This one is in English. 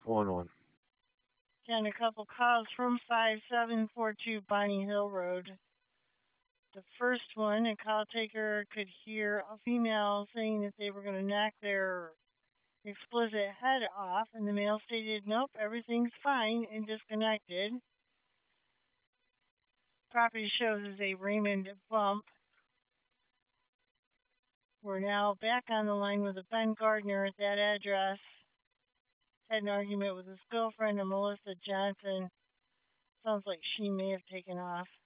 1-1. Got a couple calls from 5742 Bonnie Hill Road. The first one, a call taker could hear a female saying that they were going to knock their explicit head off, and the male stated, nope, everything's fine, and disconnected. Property shows as a Raymond bump. We're now back on the line with a Ben Gardner at that address. Had an argument with his girlfriend, a Melissa Johnson. Sounds like she may have taken off.